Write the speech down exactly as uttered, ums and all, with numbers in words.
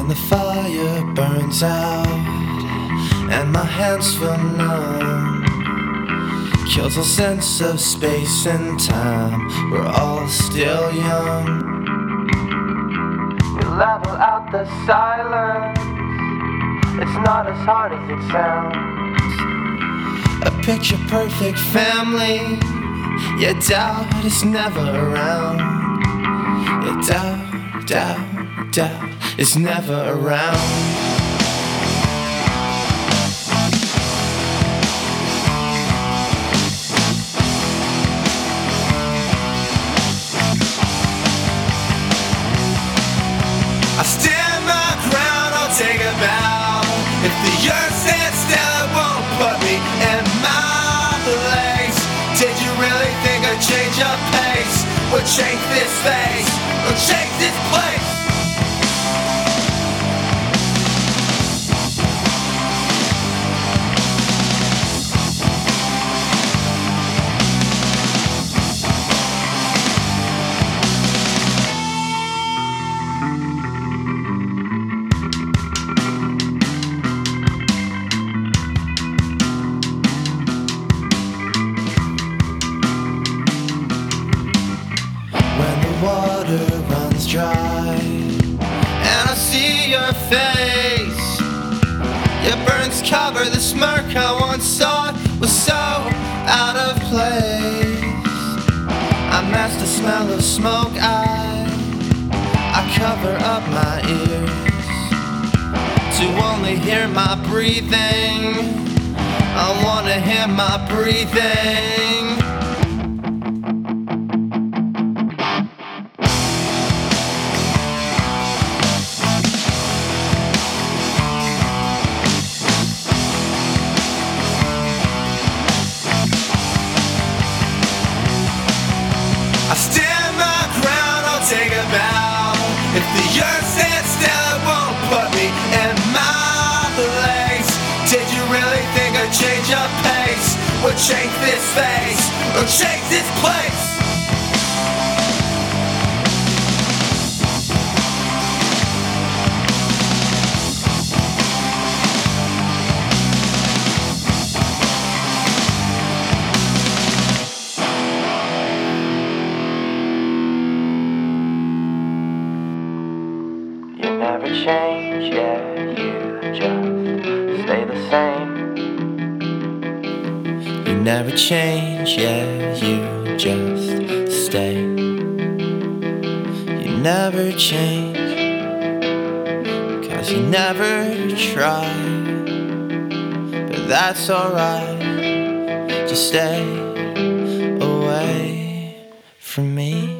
the fire burns out and my hands feel numb, kills a sense of space and time. We're all still young. You level out the silence. It's not as hard as it sounds. A picture perfect family. Yeah, doubt is never around. Yeah, doubt, doubt, doubt is never around. I stand my ground, I'll take a bow. If the earth stands still, it won't put me in my place. Did you really think a change of pace would change this face, or change this place? Water runs dry and I see your face. Your burns cover the smirk I once saw was so out of place. I mask the smell of smoke. I I cover up my ears to only hear my breathing. I wanna hear my breathing. I stand my ground, I'll take a bow. If the earth stands still, it won't put me in my place. Did you really think a change of pace would change this face, or change this place? You never change, yeah, you just stay the same. You never change, yeah, you just stay. You never change, 'cause you never try. But that's alright, just stay away from me.